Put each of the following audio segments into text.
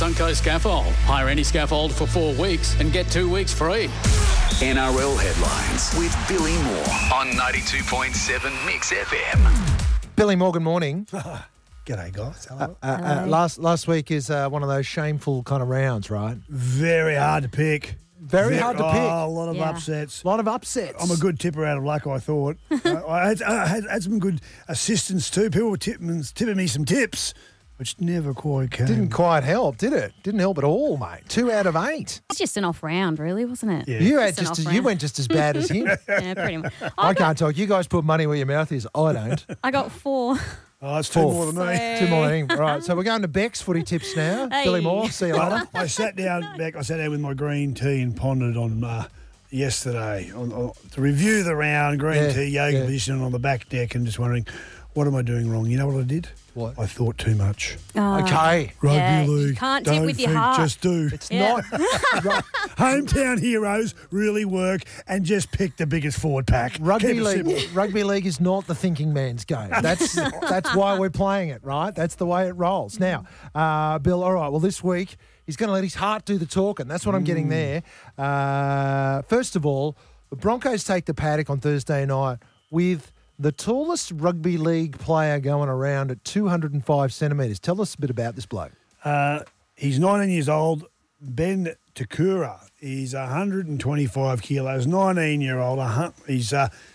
Suncoast Scaffold. Hire any scaffold for 4 weeks and get 2 weeks free. NRL headlines with Billy Moore on 92.7 Mix FM. Billy Moore, good morning. G'day, guys. Hello. Last week is one of those shameful kind of rounds, right? Very hard to pick. Very hard to pick. A lot of upsets. A lot of upsets. I'm a good tipper out of luck, I thought. I had some good assistance too. People were tipping me some tips, which never quite came. Didn't quite help, did it? Didn't help at all, mate. 2 out of 8. It's just an off round, really, wasn't it? Yeah. You went just as bad as him. Yeah, pretty much. I can't talk. You guys put money where your mouth is. I don't. I got 4. Oh, that's 2 more than me. 2 more than him. Right, so we're going to Beck's footy tips now. Hey. Billy Moore, see you later. I sat down with my green tea and pondered on yesterday to review the round, tea, yoga position on the back deck, and just wondering, what am I doing wrong? You know what I did? What? I thought too much. Okay. Rugby league. You can't tip Don't with your think, heart. just do. It's not. Right. Hometown heroes really work, and just pick the biggest forward pack. Rugby Keep it simple. league is not the thinking man's game. That's why we're playing it, right? That's the way it rolls. Now, Bill, all right, well, this week he's going to let his heart do the talking. That's what I'm getting there. First of all, the Broncos take the paddock on Thursday night with the tallest rugby league player going around at 205 centimetres. Tell us a bit about this bloke. He's 19 years old. Ben Takura. He's 125 kilos, 19-year-old. He's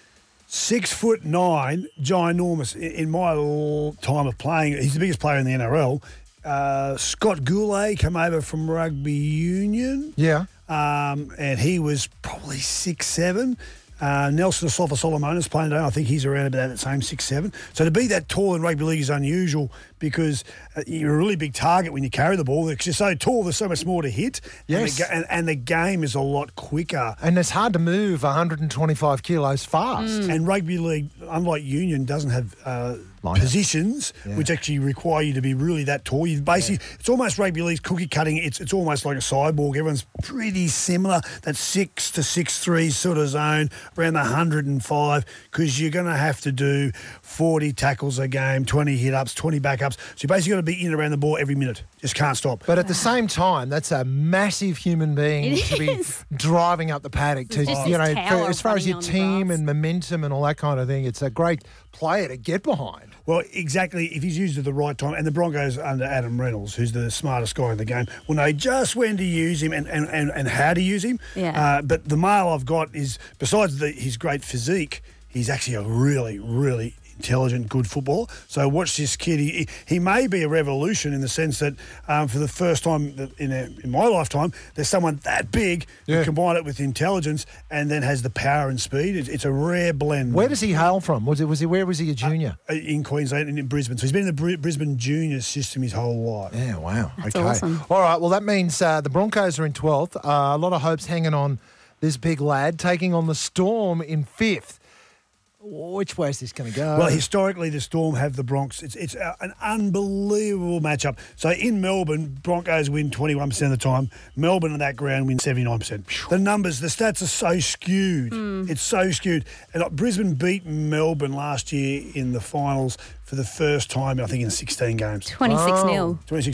6'9", ginormous. In my time of playing, he's the biggest player in the NRL. Scott Goulet came over from rugby union. Yeah. And he was probably 6'7". Nelson Asafa-Solomonis playing today. I think he's around about that same 6'7". So to be that tall in rugby league is unusual because you're a really big target when you carry the ball. Because you're so tall, there's so much more to hit. Yes. And the game is a lot quicker. And it's hard to move 125 kilos fast. And rugby league, unlike union, doesn't have positions which actually require you to be really that tall. You basically, it's almost rugby league's cookie cutting. It's almost like a cyborg. Everyone's pretty similar. That 6 to 6'3" sort of zone, around the 105, because you're going to have to do 40 tackles a game, 20 hit-ups, 20 back-ups. So you basically got to be in and around the ball every minute. Just can't stop. But at the same time, that's a massive human being to be driving up the paddock. To, just you know, this tower as far as your running on the team grass. and momentum and all that kind of thing, it's a great player to get behind. Well, exactly. If he's used at the right time, and the Broncos under Adam Reynolds, who's the smartest guy in the game, will know just when to use him and how to use him. Yeah. But the mail I've got is, besides his great physique, he's actually a really, really intelligent, good footballer. So watch this kid. He may be a revolution in the sense that for the first time in my lifetime, there's someone that big who combine it with intelligence and then has the power and speed. It's a rare blend. Where does he hail from? Where was he a junior? In Queensland and in Brisbane. So he's been in the Brisbane junior system his whole life. Yeah, wow. That's okay. awesome. All right, well, that means the Broncos are in 12th. A lot of hopes hanging on this big lad, taking on the Storm in 5th. Which way is this going to go? Well, historically, the Storm have the Bronx. It's an unbelievable matchup. So in Melbourne, Broncos win 21% of the time. Melbourne on that ground win 79%. The numbers, the stats are so skewed. It's so skewed. And Brisbane beat Melbourne last year in the finals for the first time, I think, in 16 games. 26-0. 26.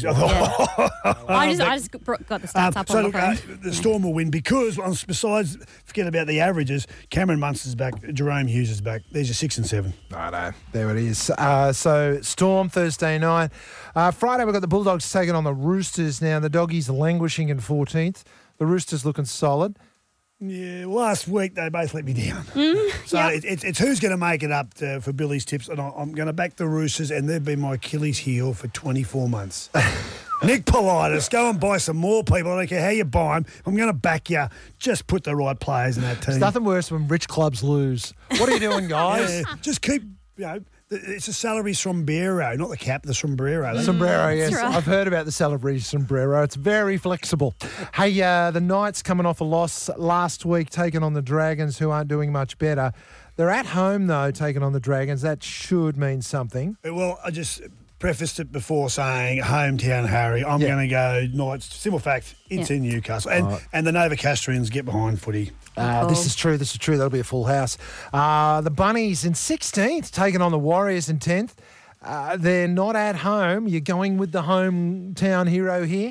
I just got the stats up on the phone. The Storm will win because, besides, forget about the averages, Cameron Munster's back, Jerome Hughes is back. These are 6 and 7. Righto, there it is. So Storm Thursday night. Friday we've got the Bulldogs taking on the Roosters. Now the Doggies are languishing in 14th. The Roosters looking solid. Yeah, last week they both let me down. So it's who's going to make it up for Billy's tips, and I'm going to back the Roosters, and they've been my Achilles heel for 24 months. Nick Politis, go and buy some more people. I don't care how you buy them. I'm going to back you. Just put the right players in that team. There's nothing worse when rich clubs lose. What are you doing, guys? Yeah, just keep, it's a salary sombrero, not the cap, the sombrero. Sombrero, yes. right. I've heard about the celebrity sombrero. It's very flexible. Hey, the Knights coming off a loss last week, taking on the Dragons, who aren't doing much better. They're at home, though, taking on the Dragons. That should mean something. Well, I just prefaced it before saying hometown Harry. I'm going to go Knights. Simple fact, it's in Newcastle. And the Novocastrians get behind footy. This is true. That'll be a full house. The Bunnies in 16th, taking on the Warriors in 10th. They're not at home. You're going with the hometown hero here?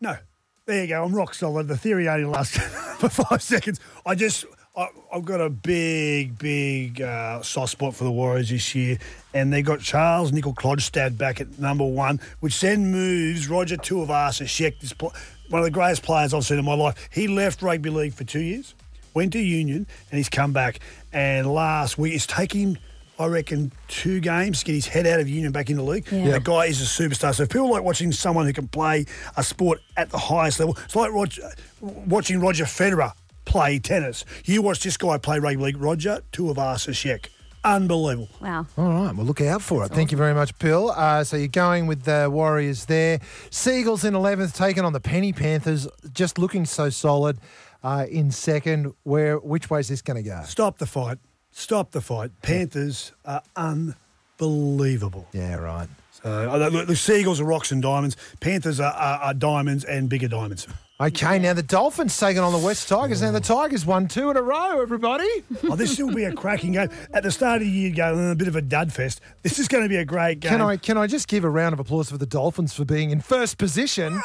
No. There you go. I'm rock solid. The theory only lasts for 5 seconds. I've got a big soft spot for the Warriors this year, and they got Charles Nicoll-Klokstad back at number 1, which then moves Roger Tuivasa-Sheck, one of the greatest players I've seen in my life. He left rugby league for 2 years, went to Union, and he's come back. And last week, it's taking, I reckon, 2 games to get his head out of Union back in the league. Yeah. That guy is a superstar. So if people like watching someone who can play a sport at the highest level, it's like watching Roger Federer play tennis. You watch this guy play rugby league, Roger Tuivasa-Sheck. Unbelievable. Wow. All right, well, look out for it. Thank you very much, Bill. So you're going with the Warriors there. Seagulls in 11th, taking on the Penny Panthers, just looking so solid in second. Which way is this going to go? Stop the fight. Stop the fight. Panthers are unbelievable. Yeah, right. So the Seagulls are rocks and diamonds. Panthers are diamonds and bigger diamonds. Okay, now the Dolphins taking on the West Tigers. Now the Tigers won 2 in a row, everybody. Oh, this will be a cracking game. At the start of the year, going a bit of a dud fest. This is going to be a great game. Can I just give a round of applause for the Dolphins for being in first position?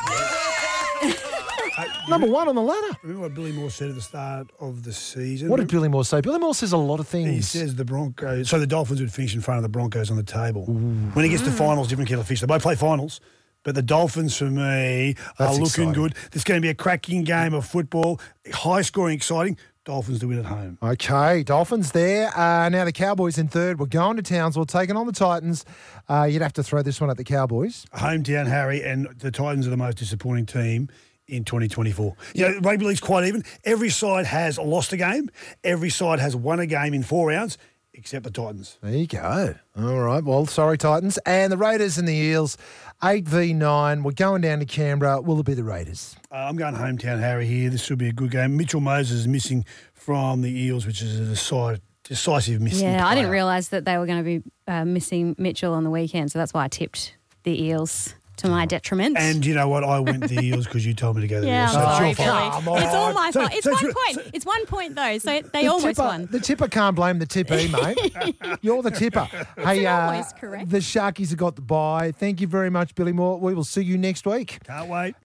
Number 1 on the ladder. Remember what Billy Moore said at the start of the season? What did Billy Moore say? Billy Moore says a lot of things. He says the Broncos... So the Dolphins would finish in front of the Broncos on the table. When he gets to finals, different kettle of fish. They both play finals. But the Dolphins, for me, are looking exciting. good. There's going to be a cracking game of football. High-scoring, exciting. Dolphins to win at home. Okay, Dolphins there. Now the Cowboys in third. We're going to Townsville, taking on the Titans. You'd have to throw this one at the Cowboys. Hometown Harry, and the Titans are the most disappointing team in 2024. You know, rugby league's quite even. Every side has lost a game. Every side has won a game in 4 rounds, except the Titans. There you go. All right, well, sorry, Titans. And the Raiders and the Eels, 8v9. We're going down to Canberra. Will it be the Raiders? I'm going hometown Harry here. This should be a good game. Mitchell Moses is missing from the Eels, which is a decisive missing Yeah, player. I didn't realise that they were going to be missing Mitchell on the weekend, so that's why I tipped the Eels to my detriment. And you know what? I went the Eels because you told me to go the yeah, Eels. I'm So sorry, it's your fault. Billy. Come on. It's all my fault. It's so- 1 so- point. It's 1 point, though, so they almost won. The tipper can't blame the tippee, mate. You're the tipper. Hey, always correct. the Sharkies have got the bye. Thank you very much, Billy Moore. We will see you next week. Can't wait.